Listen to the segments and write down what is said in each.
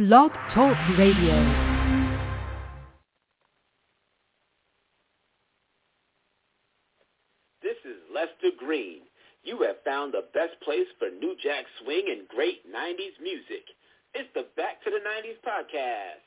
Blog Talk Radio. This is Lester Green. You have found the best place for New Jack Swing and great 90s music. It's the Back to the 90s podcast.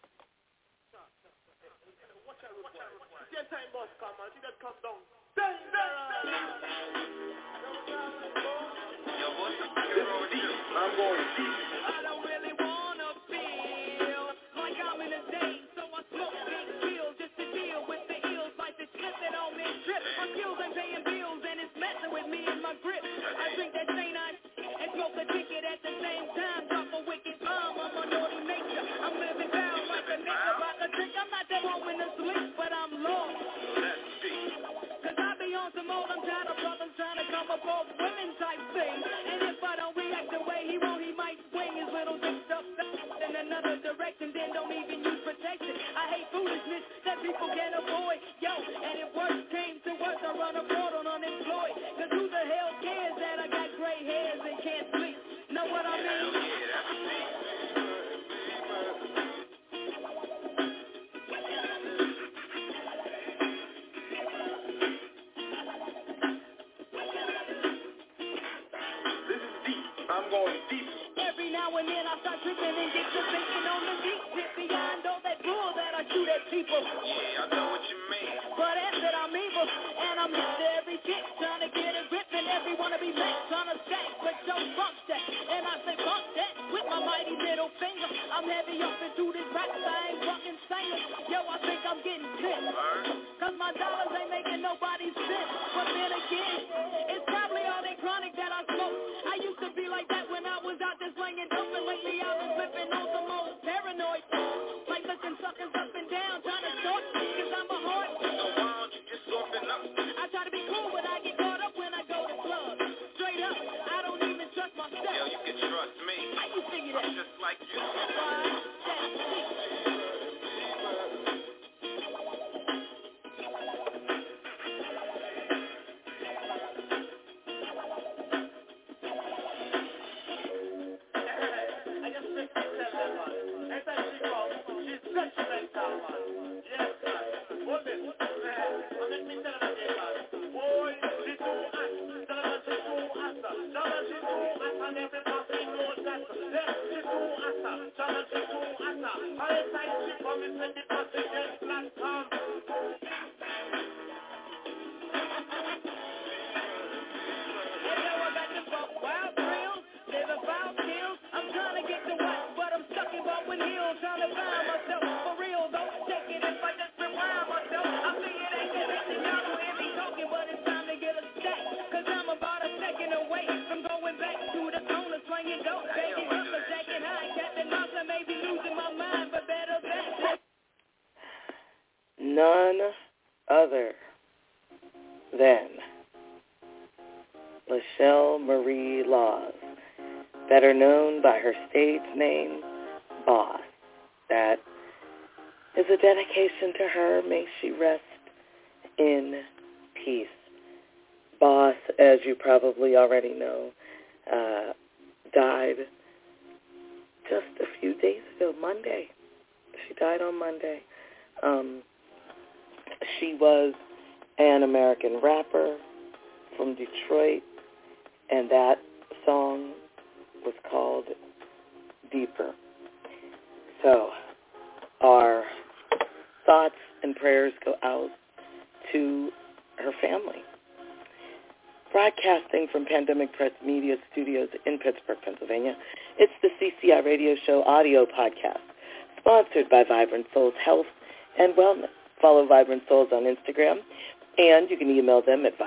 I'm going deep. I don't really wanna feel like I'm in a daze, so I smoke big pills just to deal with the ills. Like the shit that on me trip. My skills ain't paying bills and it's messing with me in my grip. I drink that St. I and smoke a ticket at the same time. Drop a wicked bomb, I'm a naughty nature. I'm living down like a nigga about to drink. I'm not that woman to sleep, but I'm lost. Cause I be on some old, I'm tired of brothers trying to come up off women type thing. And if I don't react the way he want, he might swing his little dick up in another direction, then don't even use protection. I hate foolishness that people can't avoid. Yo, and if worse came to worse, I run abroad on unemployed. Cause who the hell cares that I got gray hairs and can't sleep? Know what I mean? I'm going deep. Every now and then I start tripping and get to thinking on the deep tip beyond all that bull that I shoot at people. Yeah, I know what you mean. But after I'm evil, and I'm into every chick trying to get a grip, and every wanna be lit, trying to stack, but don't bump that. And I say bump that with my mighty middle finger. I'm heavy up into this rap, I ain't fucking singing. Yo, I think I'm getting pissed, cause my dollars ain't making nobody's sense. But then again, it's probably all that chronic that I smoke. I used to be like that when I was out there slinging dope, and lately I've been flipping on some old paranoid. Like looking suckers up and down, trying to talk, cause I'm a heart. So why don't you just soften up? I try to be cool, but I get caught up when I go to clubs. Straight up, I don't even trust myself. Yo, you can trust me. How you figure that? I'm just like you. Why? That's deep. None other than Lachelle Marie Laws, better known by her stage name, Boss. That is a dedication to her. May she rest in peace. Boss, as you probably already know, died just a few days ago, Monday. She died on Monday. She was an American rapper from Detroit, and that song was called Deeper. So our thoughts and prayers go out to her family. Broadcasting from Pandemic Press Media Studios in Pittsburgh, Pennsylvania, it's the CCI Radio Show audio podcast, sponsored by Vibrant Souls Health and Wellness. Follow Vibrant Souls on Instagram, and you can email them at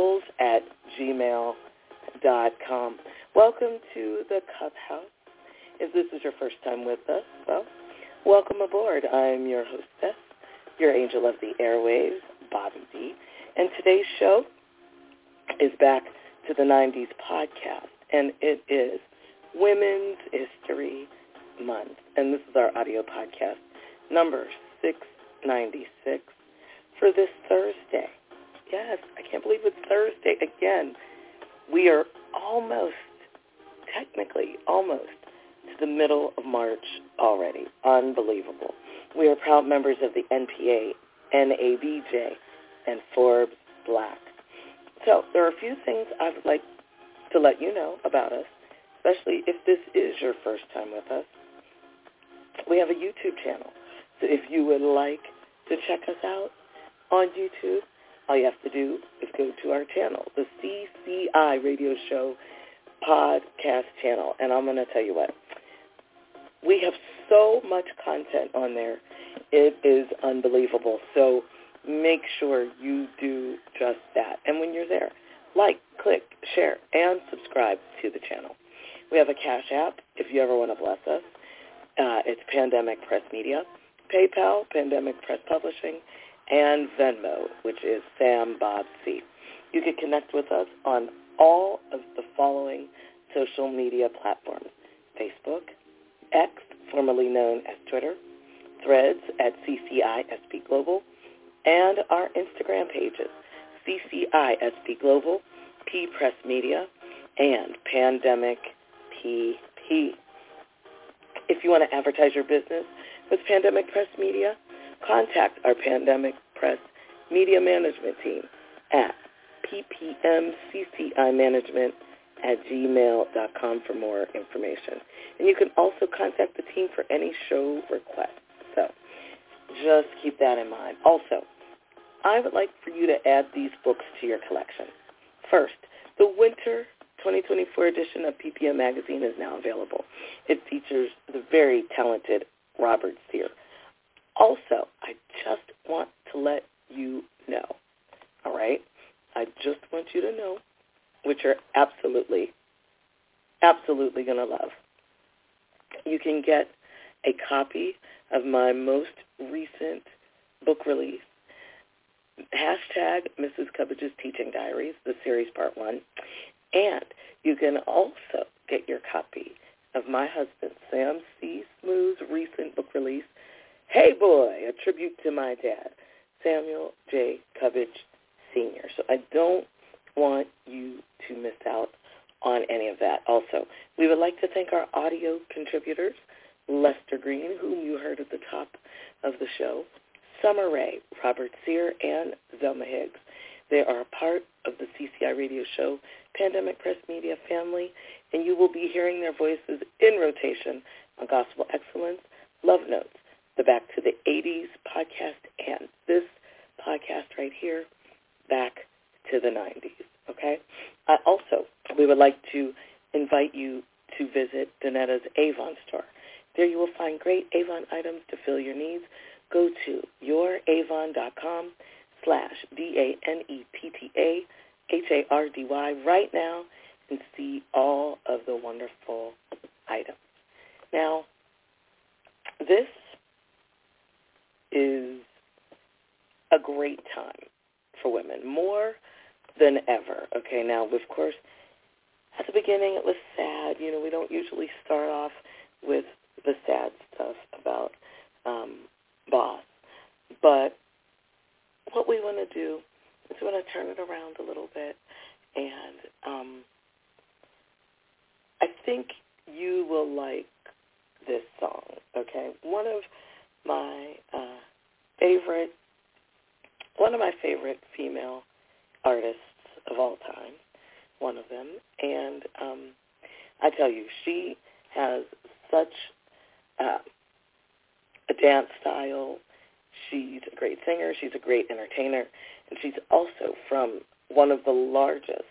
vibrantsouls@gmail.com. Welcome to the Cup House. If this is your first time with us, well, welcome aboard. I'm your hostess, your angel of the airwaves, Bobby D. And today's show is back to the 90s podcast, and it is Women's History Month. And this is our audio podcast, number 696, for this Thursday. Yes, I can't believe it's Thursday again. We are technically almost to the middle of March already. Unbelievable. We are proud members of the NPA, NABJ, and Forbes Black. So there are a few things I would like to let you know about us, especially if this is your first time with us. We have a YouTube channel. So if you would like to check us out on YouTube, all you have to do is go to our channel, the CCI Radio Show podcast channel. And I'm going to tell you what, we have so much content on there. It is unbelievable. So make sure you do just that. And when you're there, like, click, share, and subscribe to the channel. We have a Cash App if you ever want to bless us. It's Pandemic Press Media, PayPal, Pandemic Press Publishing, and Venmo, which is Sam Bob C. You can connect with us on all of the following social media platforms: Facebook, X, formerly known as Twitter, Threads at CCISP Global, and our Instagram pages, CCISP Global, P Press Media, and Pandemic PP. If you want to advertise your business with Pandemic Press Media, contact our Pandemic Press Media Management team at ppmccimanagement@gmail.com for more information. And you can also contact the team for any show requests. So just keep that in mind. Also, I would like for you to add these books to your collection. First, the Winter 2024 edition of PPM Magazine is now available. It features the very talented Robert Sear. Also, I just want to let you know, all right? I just want you to know, which you're absolutely going to love. You can get a copy of my most recent book release, #Mrs. Cubbage's Teaching Diaries, the series part 1. And you can also get your copy of my husband, Sam C. Smooth's recent book release, Hey Boy, a tribute to my dad, Samuel J. Cubbage Sr. So I don't want you to miss out on any of that. Also, we would like to thank our audio contributors, Lester Green, whom you heard at the top of the show, Summer Rae, Robert Sear, and Zelma Higgs. They are a part of the CCI Radio Show Pandemic Press Media family, and you will be hearing their voices in rotation on Gospel Excellence, Love Notes, the Back to the 80s podcast, and this podcast right here, Back to the 90s, okay? Also, we would like to invite you to visit Danetta's Avon store. There you will find great Avon items to fill your needs. Go to youravon.com/DANETTAHARDY right now and see all of the wonderful items. Now, this is a great time for women, more than ever. Okay, now, of course, at the beginning it was sad. You know, we don't usually start off with the sad stuff about boss. But what we want to do is we want to turn it around a little bit, and I think you will like this song, okay? One of my favorite female artists of all time, one of them, and I tell you, she has such a dance style. She's a great singer. She's a great entertainer. And she's also from one of the largest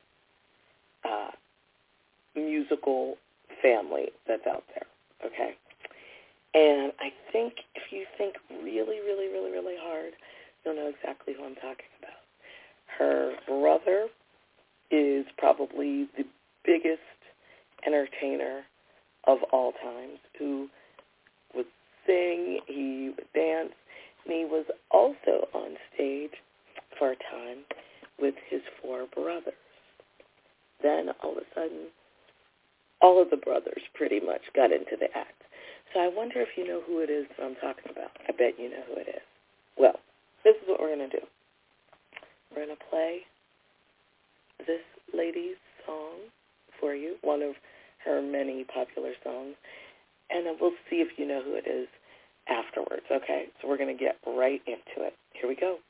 musical family that's out there, okay? And I think if you think really, really, really, really hard, you'll know exactly who I'm talking about. Her brother is probably the biggest entertainer of all times, who would sing, he would dance, and he was also on stage for a time with his 4 brothers. Then, all of a sudden, all of the brothers pretty much got into the act. So I wonder if you know who it is that I'm talking about. I bet you know who it is. Well, this is what we're going to do. We're going to play this lady's song for you, one of her many popular songs. and then we'll see if you know who it is afterwards, okay? So we're going to get right into it. Here we go.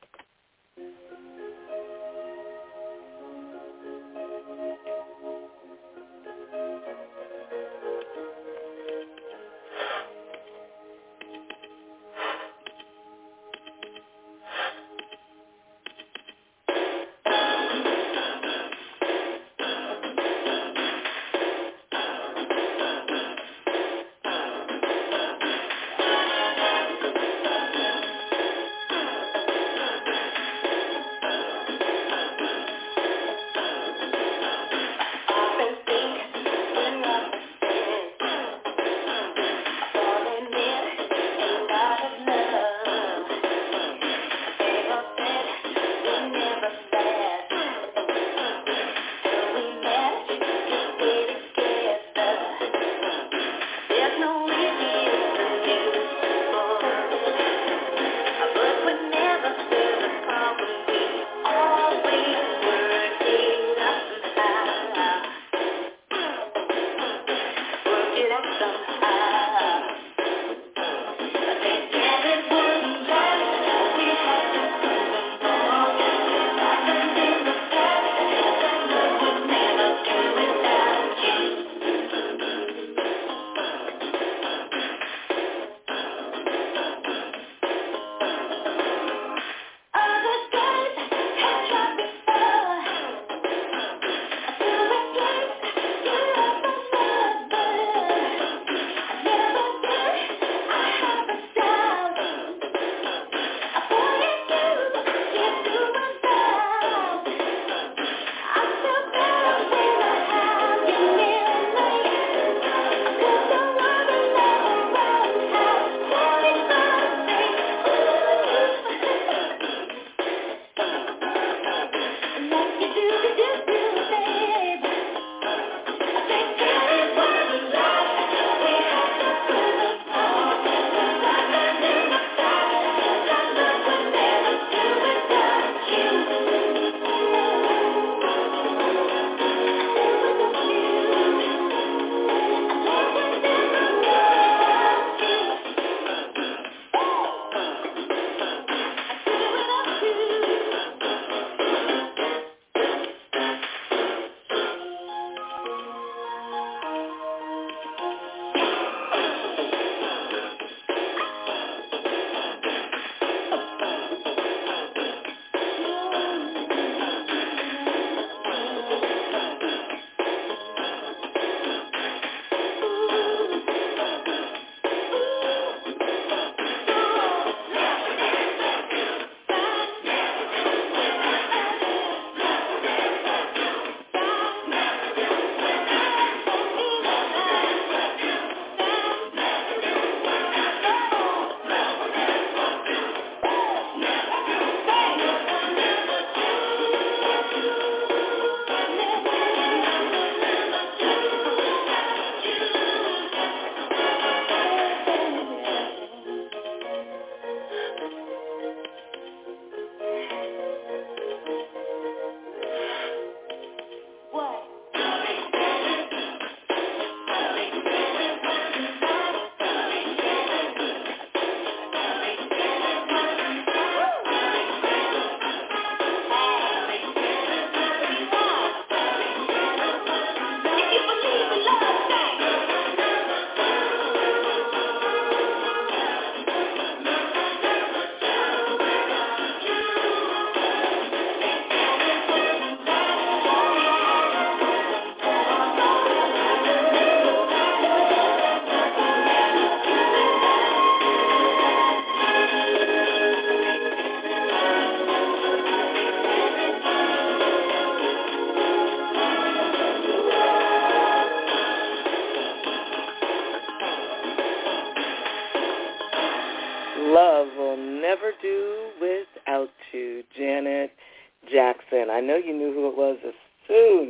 Love Will Never Do Without You, Janet Jackson. I know you knew who it was as soon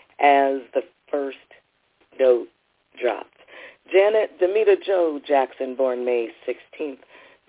as the first note dropped. Janet Demita Jo Jackson, born May 16th,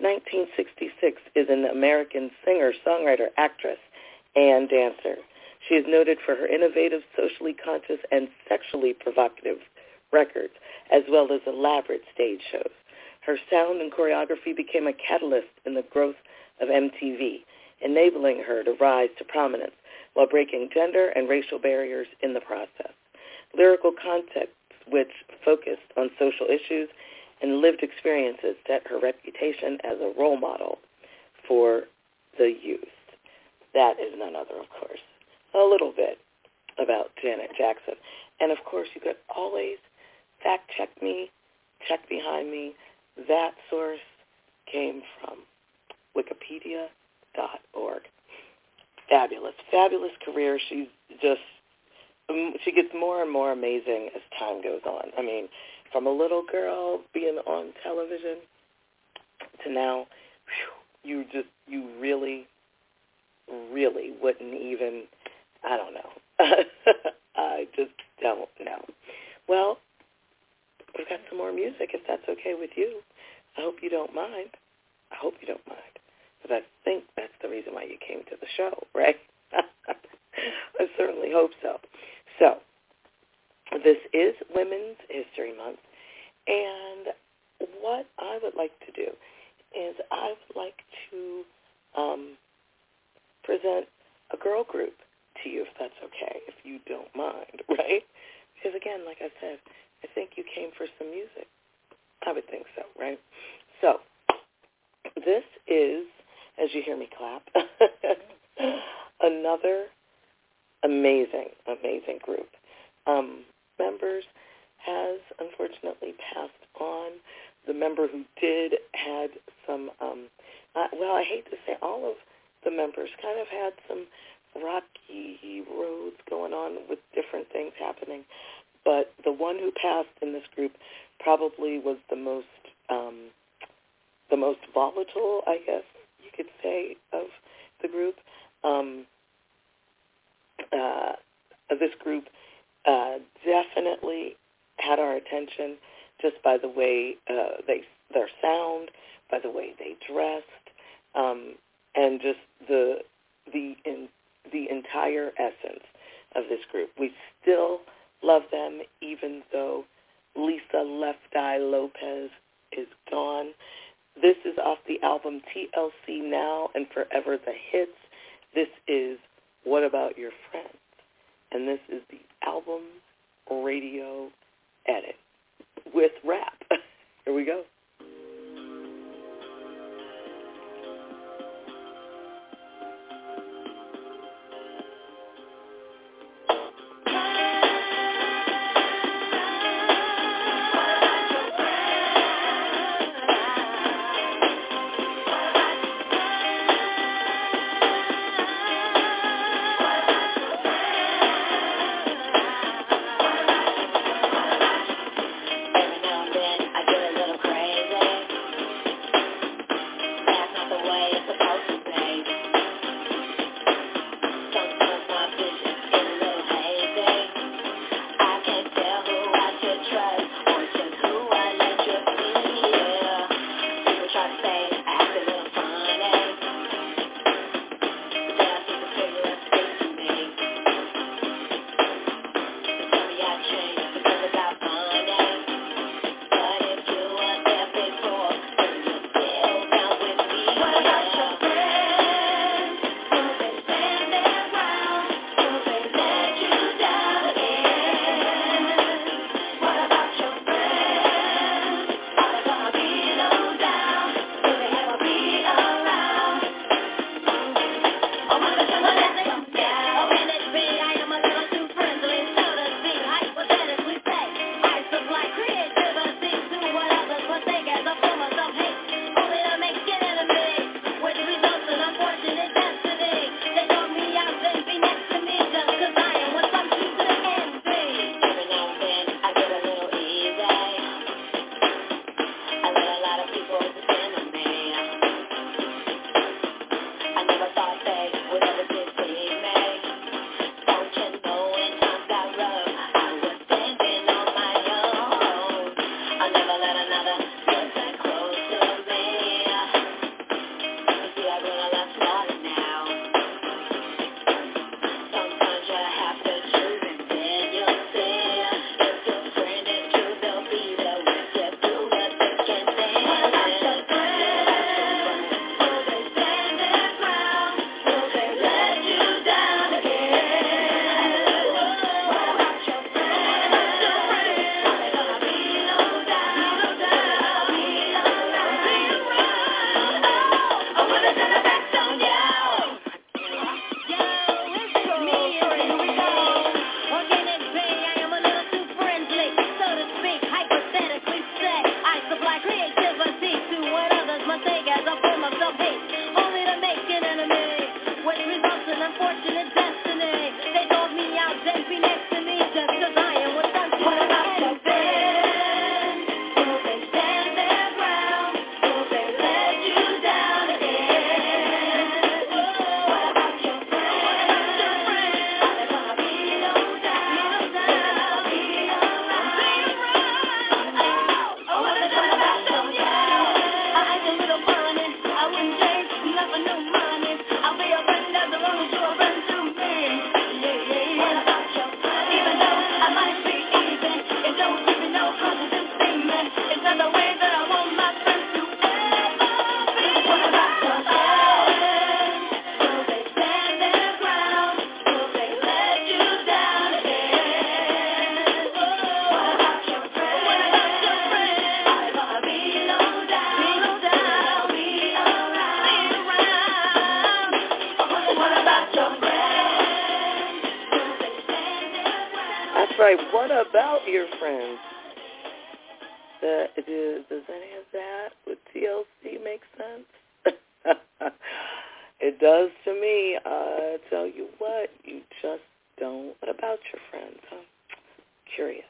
1966, is an American singer, songwriter, actress, and dancer. She is noted for her innovative, socially conscious, and sexually provocative records, as well as elaborate stage shows. Her sound and choreography became a catalyst in the growth of MTV, enabling her to rise to prominence while breaking gender and racial barriers in the process. Lyrical concepts which focused on social issues and lived experiences set her reputation as a role model for the youth. That is none other, of course, a little bit about Janet Jackson. And, of course, you could always fact-check me, check behind me. That source came from Wikipedia.org. Fabulous, fabulous career. She gets more and more amazing as time goes on. I mean, from a little girl being on television to now, you really wouldn't even, I don't know. I just don't know. Well, we've got some more music, if that's okay with you. I hope you don't mind. Because I think that's the reason why you came to the show, right? I certainly hope so. So, this is Women's History Month, and what I would like to do is I would like to present a girl group to you, if that's okay, if you don't mind, right? Because, again, like I said, I think you came for some music. I would think so, right? So, this is, as you hear me clap, another amazing, amazing group. Members has unfortunately passed on. The member who did had some, I hate to say all of the members kind of had some rocky roads going on with different things happening. But the one who passed in this group probably was the most volatile, I guess you could say, of the group. This group definitely had our attention just by the way their sound, by the way they dressed, and just the entire essence of this group. We still love them, even though Lisa Left Eye Lopez is gone. This is off the album TLC Now and Forever the Hits. This is What About Your Friends? And this is the album radio edit with rap. Here we go. Every now and then I get a little crazy. right. What about your friends? Does any of that with TLC make sense? It does to me. I tell you what, you just don't. What about your friends? I'm curious.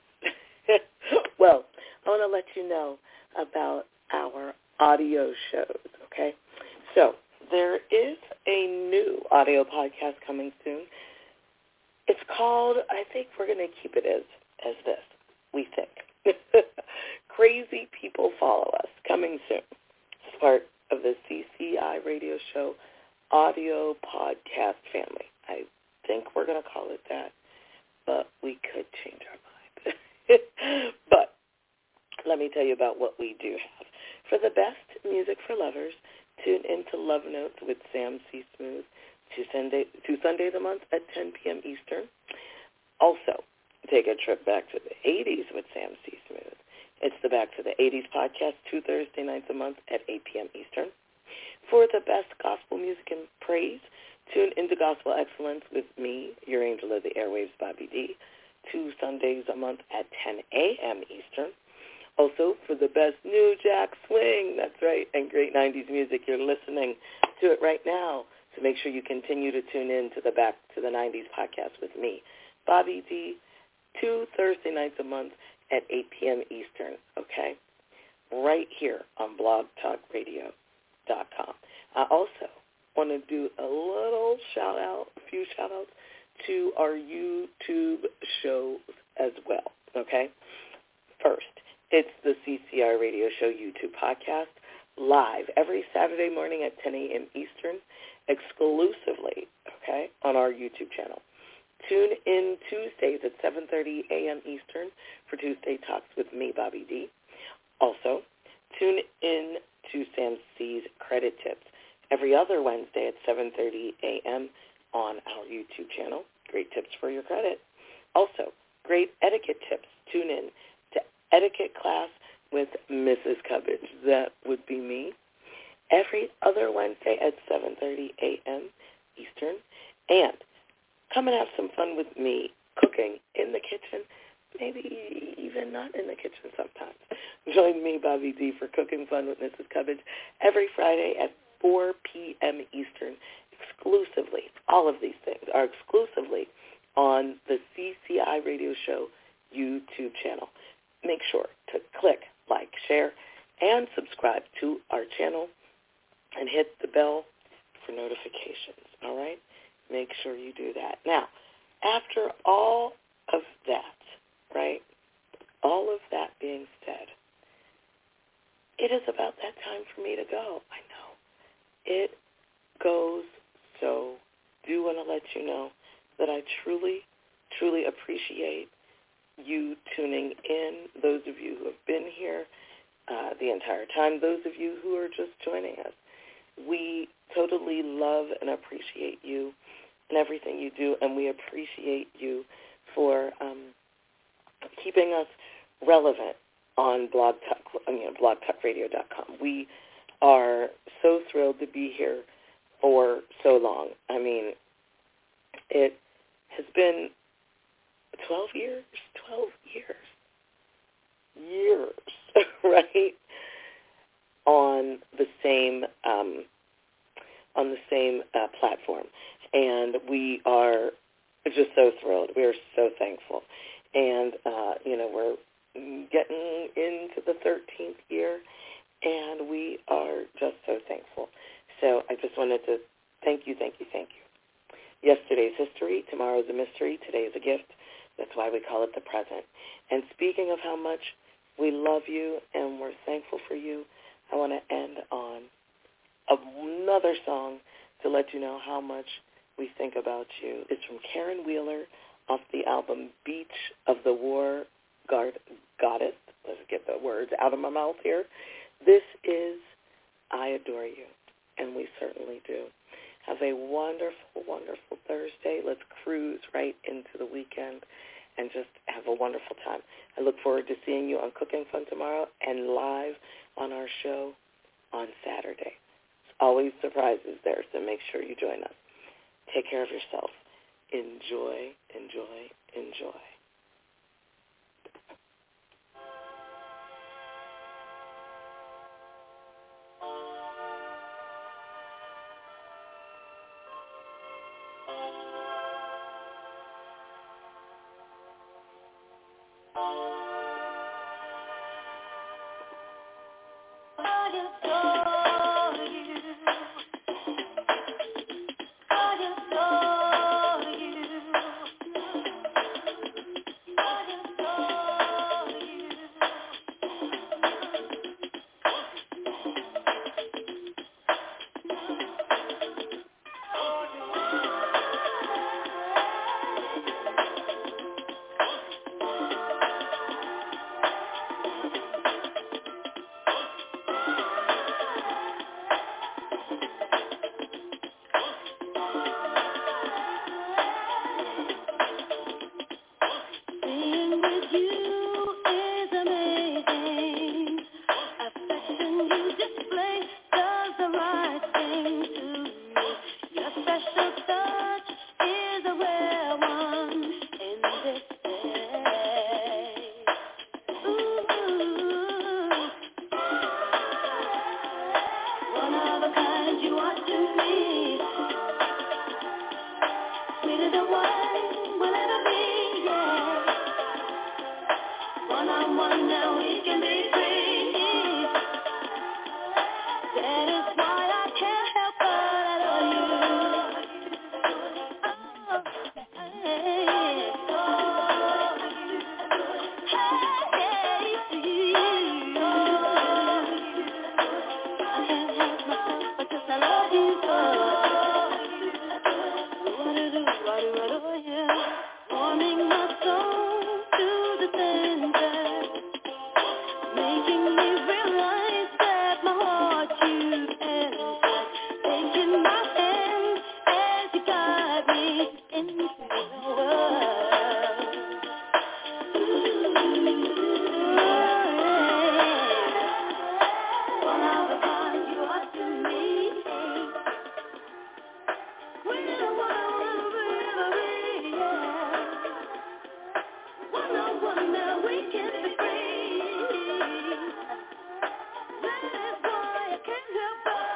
Well, I want to let you know about our audio shows, okay? So there is a new audio podcast coming soon. It's called, I think we're going to keep it as this, we think. Crazy People Follow Us, coming soon. It's part of the CCI radio show audio podcast family. I think we're going to call it that, but we could change our mind. But let me tell you about what we do have. For the best music for lovers, tune into Love Notes with Sam C. Smooth, two Sundays a month at 10 p.m. Eastern. Also, take a trip back to the 80s with Sam C. Smooth. It's the Back to the 80s podcast, 2 Thursday nights a month at 8 p.m. Eastern. For the best gospel music and praise, tune into Gospel Excellence with me, your angel of the airwaves, Bobby D, 2 Sundays a month at 10 a.m. Eastern. Also, for the best New Jack Swing, that's right, and great 90s music, you're listening to it right now. So make sure you continue to tune in to the Back to the 90s podcast with me, Bobby D, 2 Thursday nights a month at 8 p.m. Eastern, okay? Right here on blogtalkradio.com. I also want to do a few shout-outs to our YouTube shows as well, okay? First, it's the CCR Radio Show YouTube podcast, live every Saturday morning at 10 a.m. Eastern, exclusively, okay, on our YouTube channel. Tune in Tuesdays at 7:30 a.m. Eastern for Tuesday Talks with me, Bobby D. Also, tune in to Sam C's Credit Tips every other Wednesday at 7:30 a.m. on our YouTube channel. Great tips for your credit. Also, great etiquette tips. Tune in to Etiquette Class with Mrs. Cubbage. That would be me. Every other Wednesday at 7:30 a.m. Eastern. And come and have some fun with me cooking in the kitchen, maybe even not in the kitchen sometimes. Join me, Bobby D, for Cooking Fun with Mrs. Cubbage every Friday at 4 p.m. Eastern, exclusively. All of these things are exclusively on the CCI Radio Show YouTube channel. Make sure to click, like, share, and subscribe to our channel and hit the bell for notifications, all right? Make sure you do that. Now, after all of that, right, all of that being said, it is about that time for me to go. I know. It goes so. Do want to let you know that I truly, truly appreciate you tuning in, those of you who have been here the entire time, those of you who are just joining us. We totally love and appreciate you and everything you do, and we appreciate you for keeping us relevant on blogtalkradio.com. We are so thrilled to be here for so long. I mean, it has been 12 years, right? On the same platform, and we are just so thrilled. We are so thankful, and we're getting into the 13th year, and we are just so thankful. So I just wanted to thank you. Yesterday's history, tomorrow's a mystery, today is a gift. That's why we call it the present. And speaking of how much we love you and we're thankful for you, I want to end on another song to let you know how much we think about you. It's from Karen Wheeler off the album Beach of the War Goddess. Let's get the words out of my mouth here. This is I Adore You, and we certainly do. Have a wonderful, wonderful Thursday. Let's cruise right into the weekend and just have a wonderful time. I look forward to seeing you on Cooking Fun tomorrow and live on our show on Saturday. There's always surprises there, so make sure you join us. Take care of yourself. Enjoy, enjoy, enjoy. can't help myself because I love you so. What do, yeah. Warming my soul to the center, making me realize that my heart you've entered, taking my hand as you guide me into the world. One of a kind you are to me. One on one that we can be free. That is why I can't help but